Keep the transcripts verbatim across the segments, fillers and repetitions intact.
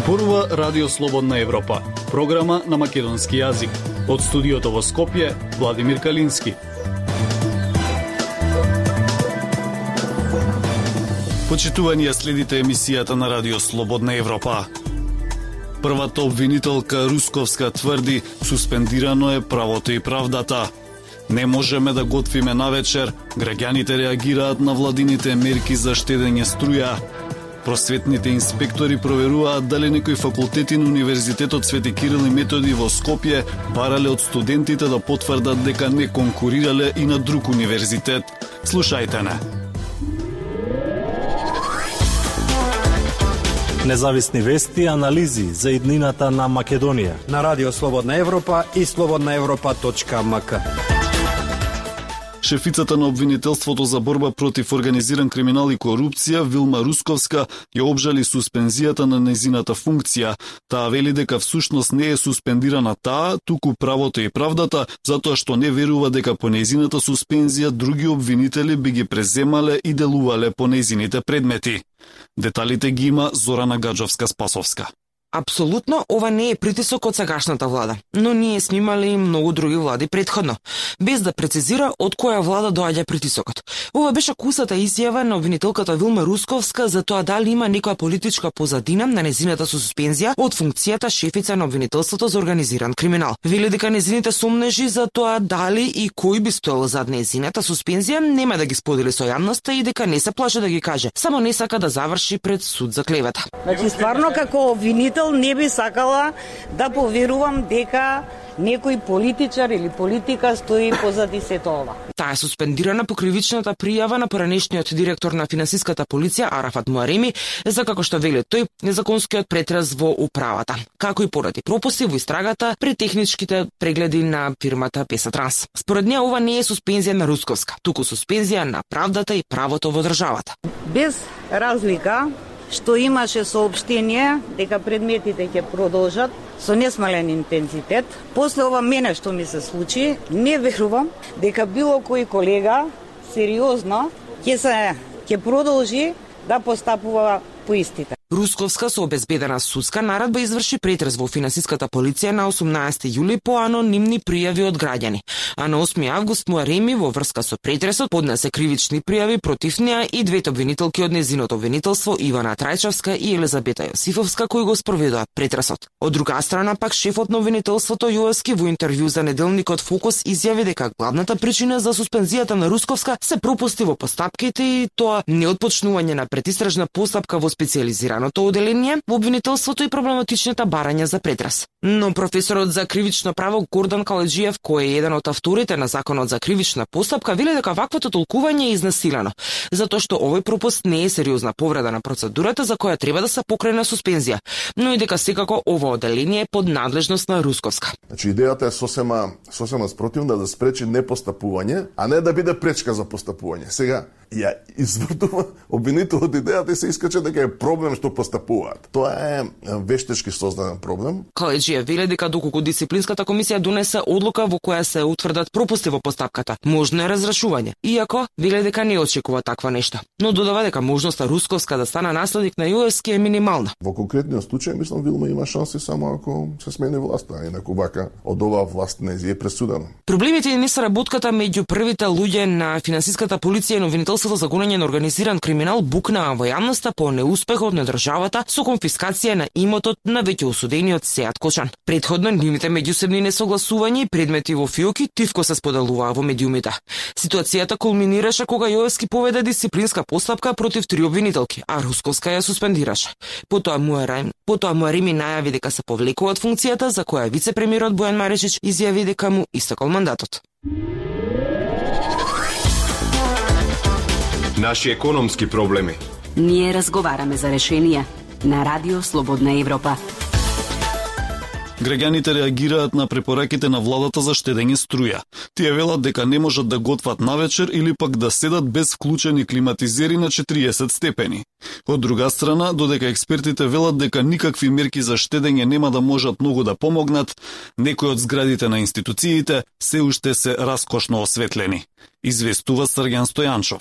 Зборува Радио Слободна Европа, програма на македонски јазик. Од студиото во Скопје, Владимир Калински. Почитување, следите емисијата на Радио Слободна Европа. Првата обвинителка Русковска тврди, суспендирано е правото и правдата. Не можеме да готвиме навечер, граѓаните реагираат на владините мерки за штедење струја. Просветните инспектори проверуваат дали некои факултети на Универзитетот Свети Кирил и Методи во Скопје барале од студентите да потврдат дека не конкурирале и на друг универзитет. Слушајте не. Независни вести и анализи за иднината на Македонија на Радио Слободна Европа и слободна европа точка ем ка. Шефицата на обвинителството за борба против организиран криминал и корупција, Вилма Русковска, ја обжали суспензијата на незината функција. Таа вели дека всушност не е суспендирана таа, туку правото и правдата, затоа што не верува дека по незината суспензија други обвинители би ги преземале и делувале по незините предмети. Деталите ги има Зорана Гаджовска-Спасовска. Апсолутно, ова не е притисок од сегашната влада, но ние сме имали многу други влади претходно, без да прецизира од која влада доаѓа притисокот. Ова беше кусата изјава на обвинителката Вилма Русковска за тоа дали има некоја политичка позадина на незината суспензија од функцијата шефица на обвинителството за организиран криминал. Вели дека незините сомнежи за тоа дали и кој би стоел зад незината суспензија нема да ги сподели со јавноста и дека не се плаше да ги каже, само не сака да заврши пред суд за клевета. Значи стварно како обвинител не би сакала да поверувам дека некој политичар или политика стои позади сето ова. Таа е суспендирана по кривичната пријава на поранешниот директор на финансиската полиција Арафат Муареми за, како што вели тој, незаконскиот претрес во управата, како и поради пропусти во истрагата при техничките прегледи на фирмата Песа Транс. Според неа ова не е суспензија на Русковска, туку суспензија на правдата и правото во државата. Без разлика што имаше соопштение дека предметите ќе продолжат со несмален интензитет. После ова мене што ми се случи, не верувам дека било кој колега сериозно ќе се ќе продолжи да постапува по истите. Русковска со обезбедена судска наредба изврши претрес во финансиската полиција на осумнаесети јули по анонимни пријави од граѓани, а на осми август Муареми во врска со претресот поднесе кривични пријави против неа и двете обвинителки од незиното обвинителство Ивана Трајчевска и Елизабета Јосифовска кои го спроведоа претресот. Од друга страна пак шефот на обвинителството Јоевски во интервју за неделникот Фокус изјави дека главната причина за суспензијата на Русковска се пропусти во постапките и тоа неотпочнување на предистражна постапка во специјализираното оделение во обвинителството и проблематичните барања за претрес. Но професорот за кривично право Гордан Каледжиев, кој е еден од авторите на законот за кривична постапка, вели дека ваквото толкување е изнасилено, затоа што овој пропуст не е сериозна повреда на процедурата за која треба да се покрене суспензија, но и дека секако ова оделение е под надлежност на Русковска. Значи идејата е сосема сосема спротивна да спречи непостапување, а не да биде пречка за постапување. Сега ја извртува обвинителот идејата и се искача дека е проблем што постапуваат. Тоа е вештечки создаден проблем. Каледжиев вели дека доколку дисциплинската комисија донесе одлука во која се утврдат пропусти во постапката, можно е разрешување. Иако вели дека не очекува таква нешто, но додава дека можноста Русковска да стане наследник на Јоевски е минимална. Во конкретниот случај мислам Вилма има шанси само ако се смени власта, инаку вака од оваа власт не е пресудена. Проблемите не се работката меѓу првите луѓе на финансиската полиција и на обвинителството за гонење на организиран криминал букнаа во јавноста по неуспехот на државата со конфискација на имотот на веќе осудениот Сеат Кочан. Предходно нивните меѓусебни несогласувања и предмети во фиоки тивко се споделуваа во медиумите. Ситуацијата кулминираше кога Јоевски поведе дисциплинска постапка против три обвинителки, а Русковска ја суспендираше. Потоа Муарем, потоа Муареми најави дека се повлекува од функцијата за која вице-премиерот Бојан Марешич изјави дека му истекол мандатот. Наши економски проблеми. Ние разговараме за решенија на Радио Слободна Европа. Граѓаните реагираат на препораките на владата за штедење струја. Тие велат дека не можат да готват навечер или пак да седат без вклучени климатизери на четириесет степени. Од друга страна, додека експертите велат дека никакви мерки за штедење нема да можат многу да помогнат, некои од зградите на институциите се уште се раскошно осветлени. Известува Срѓан Стојанчов.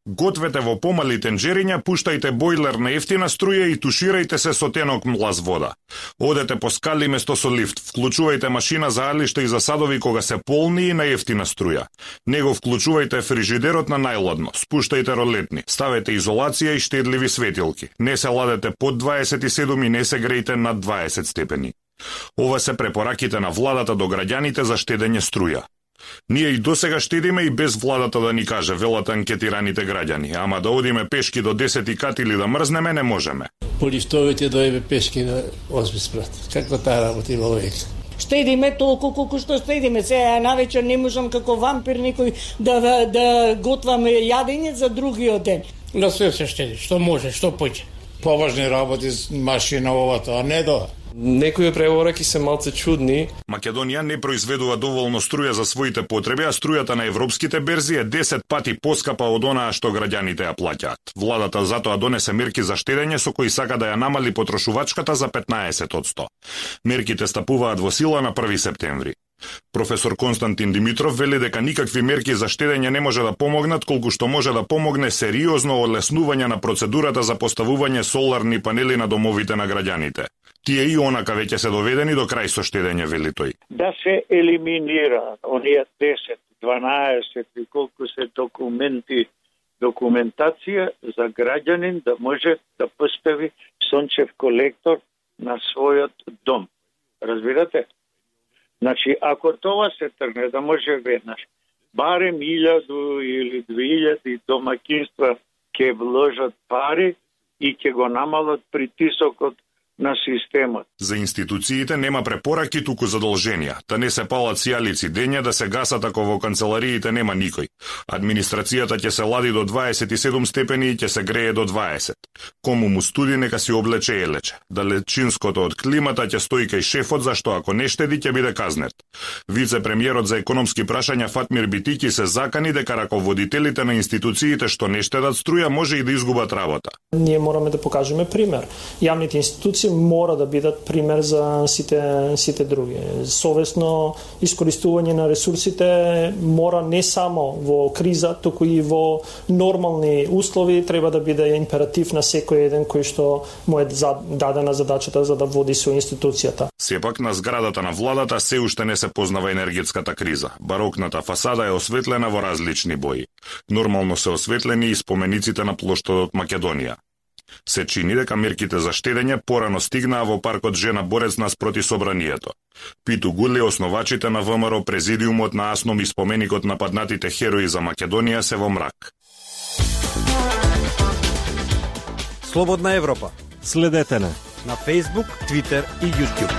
Гответе во помали тенџериња, пуштајте бойлер на ефтина струја и туширајте се со тенок млаз вода. Одете по скали место со лифт, вклучувајте машина за алишта и за садови кога се полни и на ефтина струја. Него вклучувајте фрижидерот на најладно, спуштајте ролетни, ставете изолација и штедливи светилки. Не се ладете под дваесет и седум и не се грејте над дваесет степени. Ова се препораките на владата до граѓаните за штедење струја. Ние и досега штедиме и без владата да ни каже, велат анкетираните граѓани, ама да одиме пешки до десети кат или да мрзнеме не можеме. По лифтовите дојде пешки на осми спрат. Како таа работа има век? Штедиме толку колку што штедиме. Сега навечер не можам како вампир некој да, да, да готвам јадење за другиот ден. На све се штеди, што може, што поќе. Поважни работи с машина овато, а не до. Некои препораки се малце чудни. Македонија не произведува доволно струја за своите потреби, а струјата на европските берзи е десет пати поскапа од онаа што граѓаните ја плаќаат. Владата затоа донесе мерки за штедење со кои сака да ја намали потрошувачката за петнаесет одсто. Мерките стапуваат во сила на први септември. Професор Константин Димитров вели дека никакви мерки за штедење не може да помогнат, колку што може да помогне сериозно олеснување на процедурата за поставување соларни панели на домовите на граѓаните. Тие и онака веќе се доведени до крај со штедење, вели тој. Да се елиминира оние десет, дванаесет и колку се документи, документација за граѓанин да може да постави сончев колектор на својот дом. Разбирате? Значи, ако тоа се тргне да може веднаш, барем илјаду или две илјади домакинства ќе вложат пари и ќе го намалат притисокот на системот. За институциите нема препораки, туку задолженија. Да не се палат сијалици дења, да се гасат ако во канцелариите нема никој. Администрацијата ќе се лади до дваесет и седум степени и ќе се грее до дваесет. Кому му студи, нека си облече елече. Далечинското од климата ќе стои кај шефот, зашто ако не штеди ќе биде казнет. Вице-премиерот за економски прашања Фатмир Битики се закани дека раководителите на институциите што не штедат струја може и да изгубат работа. Ние мораме да покажеме пример. Јавните институции мора да бидат пример за сите сите други. Совесно искористување на ресурсите мора не само во криза, туку и во нормални услови треба да биде императив на секој еден кој што му е дадена задачата за да води со институцијата. Сепак на зградата на владата се уште не се познава енергетската криза. Барокната фасада е осветлена во различни бои. Нормално се осветлени и спомениците на плоштадот Македонија. Се чини дека мерките за штедење порано стигнаа во паркот Жена Борец наспроти собранието. Питу Гули, основачите на ВМРО, президиумот на АСНОМ и споменикот на паднатите херои за Македонија се во мрак. Слободна Европа. Следете на на Facebook, Twitter и YouTube.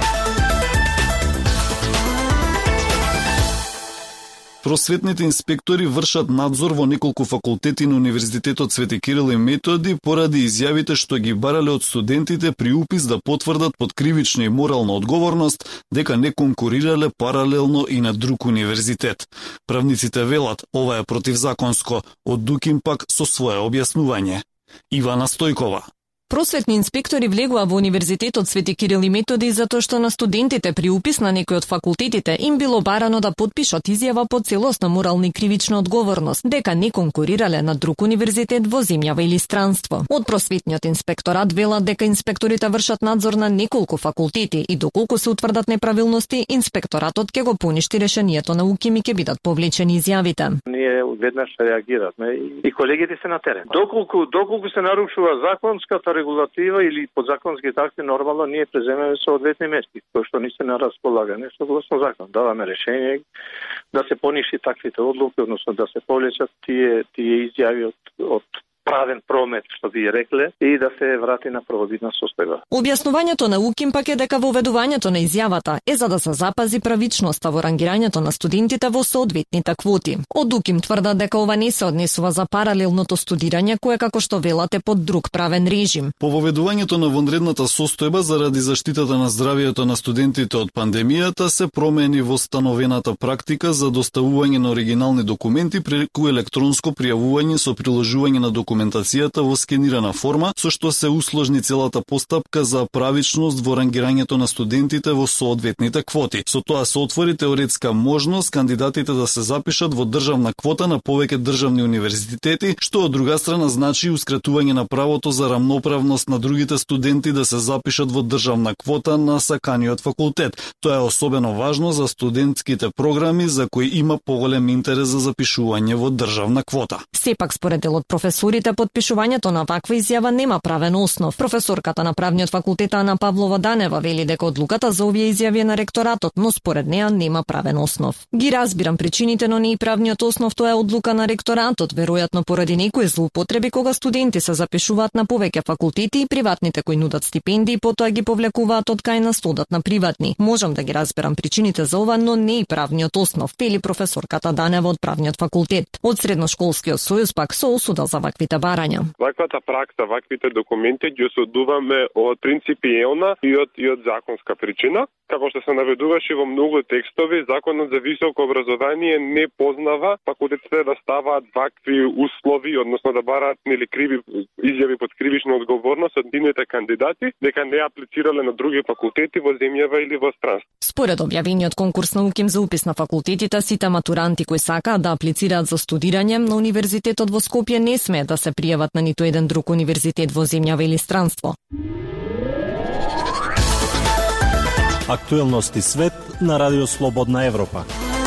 Просветните инспектори вршат надзор во неколку факултети на Универзитетот Свети Кирил и Методи поради изјавите што ги барале од студентите при упис да потврдат под кривична и морална одговорност дека не конкурирале паралелно и на друг универзитет. Правниците велат ова е противзаконско, од Дуким пак со свое објаснување. Ивана Стојкова. Просветни инспектори влегува во Универзитетот Свети Кирил и Методи затоа што на студентите при упис на некој од факултетите им било барано да потпишат изјава по целосна морална и кривична одговорност, дека не конкурирале на друг универзитет во земјава или странство. Од просветниот инспекторат велат дека инспекторите вршат надзор на неколку факултети и доколку се утврдат неправилности, инспекторатот ќе го поништи решението на УКИМ и ќе бидат повлечени изјавите. Ние веднаш реагиравме и колегите се на терен. Доколку доколку се нарушува законската регулатива или подзаконски акти, нормално ние преземеме соодветни мерки, кои што не се на располагање согласно закон. Даваме решение да се пониши таквите одлуки, односно да се повлечат тие тие изјави од од правен промет, што ви рекле, и да се врати на правовидна состојба. Објаснувањето на УКИМ пак е дека воведувањето на изјавата е за да се запази правичноста во рангирањето на студентите во соодветните квоти. Од УКИМ тврдат дека ова не се однесува за паралелното студирање, кое како што велате под друг правен режим. По воведувањето на вонредната состојба заради заштитата на здравието на студентите од пандемијата се промени во становената практика за доставување на оригинални документи преку електронско пријавување со приложување на документи документацијата во скенирана форма, со што се усложни целата постапка за правичност во рангирањето на студентите во соодветните квоти. Со тоа се отвори теоретска можност кандидатите да се запишат во државна квота на повеќе државни универзитети, што од друга страна значи ускратување на правото за рамноправност на другите студенти да се запишат во државна квота на саканиот факултет. Тоа е особено важно за студентските програми за кои има поголем интерес за запишување во државна квота. Сепак, според дел од професорите, подпишувањето на ваква изјава нема правен основ. Професорката на правниот факултет Ана Павлова Данева вели дека одлуката за овие изјави е на ректоратот, но според неа нема правен основ. Ги разбирам причините, но не и правниот основ, тоа е одлука на ректоратот, веројатно поради некои злоупотреби кога студенти се запишуваат на повеќе факултети и приватните кои нудат стипендии, потоа ги повлекуваат од кај нас одат на приватни. Можам да ги разберам причините за ова, но не и правниот основ, вели професорката Данева од правниот факултет. Од средношколскиот сојуз пак со осуда за ваквите барања. Ваквата пракса, ваквите документи ги осудуваме од принципиелна и од и од законска причина. Како што се наведуваше во многу текстови, законот за високо образование не познава факултетите да ставаат вакви услови, односно да бараат нели криви изјави под кривична одговорност од нивните кандидати, дека не аплицирале на други факултети во земјава или во странство. Според објавениот конкурс на УКИМ за упис на факултетите, сите матуранти кои сакаат да аплицираат за студирање на универзитетот во Скопје не смеат да се пријават на ниту еден друг универзитет во земјава или странство. Актуелности свет на Радио Слободна Европа.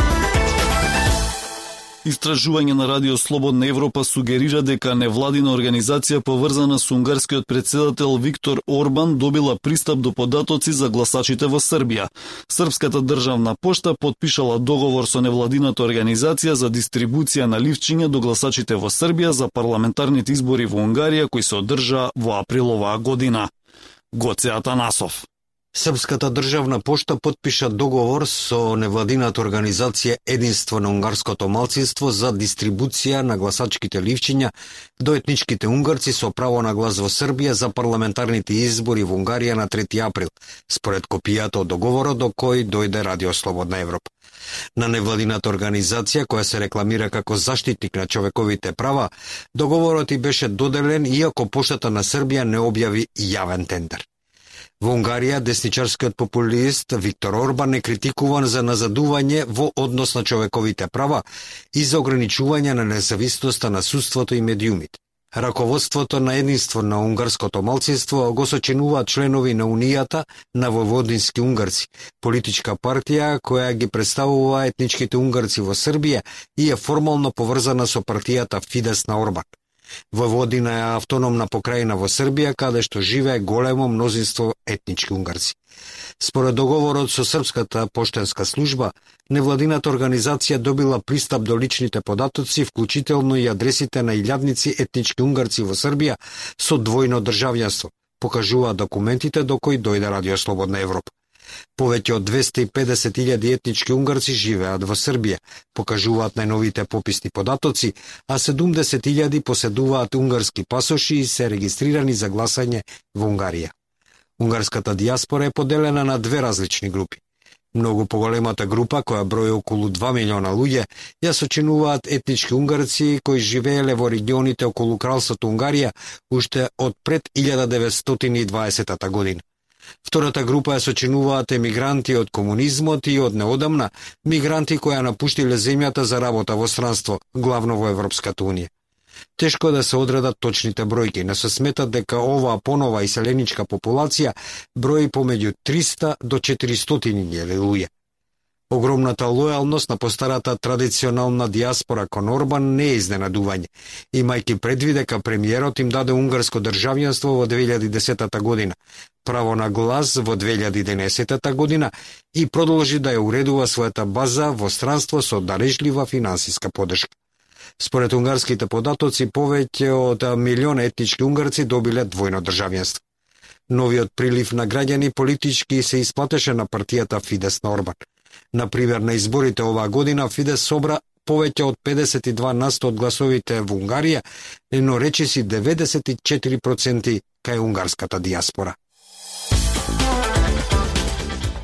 Истражување на Радио Слободна Европа сугерира дека невладина организација поврзана со унгарскиот претседател Виктор Орбан добила пристап до податоци за гласачите во Србија. Српската државна пошта потпишала договор со невладината организација за дистрибуција на ливчиња до гласачите во Србија за парламентарните избори во Унгарија кои се одржаа во април оваа година. Гоце Атанасов. Српската државна пошта потпиша договор со невладината организација Единство на унгарското малцинство за дистрибуција на гласачките ливчиња до етничките унгарци со право на глас во Србија за парламентарните избори во Унгарија на трети април, според копијата од договорот до кој дојде Радио Слободна Европа. На невладината организација, која се рекламира како заштитник на човековите права, договорот и беше доделен иако поштата на Србија не објави јавен тендер. Во Унгарија, десничарскиот популист Виктор Орбан е критикуван за назадување во однос на човековите права и за ограничување на независноста на судството и медиумите. Раководството на Единство на унгарското малцинство го сочинуваат членови на Унијата на војводински унгарци, политичка партија која ги представува етничките унгарци во Србија и е формално поврзана со партијата Фидес на Орбан. Војводина е автономна покрајина во Србија, каде што живее големо мнозинство етнички унгарци. Според договорот со Српската поштенска служба, невладината организација добила пристап до личните податоци, вклучително и адресите на илјадници етнички унгарци во Србија со двојно државјанство, покажуваат документите до кои дојде Радио Слободна Европа. Повеќе од двесте и педесет илјади етнички унгарци живеат во Србија, покажуваат најновите пописни податоци, а седумдесет илјади поседуваат унгарски пасоши и се регистрирани за гласање во Унгарија. Унгарската дијаспора е поделена на две различни групи. Многу поголемата група, која брои околу два милиона луѓе, ја сочинуваат етнички унгарци кои живееле во регионите околу кралството Унгарија уште од пред илјада деветстотини и дваесета година. Втората група ја сочинуваат емигранти од комунизмот и од неодамна мигранти кои ја напуштиле земјата за работа во странство, главно во Европската унија. Тешко да се одредат точните бројки, но се сметат дека оваа понова иселеничка популација брои помеѓу триста до четиристотини илјади луѓе. Огромната лојалност на постарата традиционална дијаспора кон Орбан не е изненадување, имајќи предвид дека премиерот им даде унгарско државјанство во две илјади и десета година, право на глас во две илјади и единаесета година и продолжи да ја уредува својата база во странство со дарежлива финансиска поддршка. Според унгарските податоци, повеќе од милион етнички унгарци добиле двојно државјанство. Новиот прилив на граѓани политички се исплатеше на партијата Фидес на Орбан. Например, на изборите оваа година Фидес собра повеќе од педесет и два насто од гласовите во Унгарија, но речиси деветдесет и четири проценти кај унгарската дијаспора.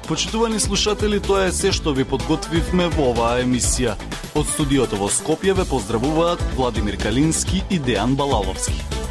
Почитувани слушатели, тоа е се што ви подготвивме во оваа емисија. Од студиото во Скопје ве поздравуваат Владимир Калински и Дејан Балаловски.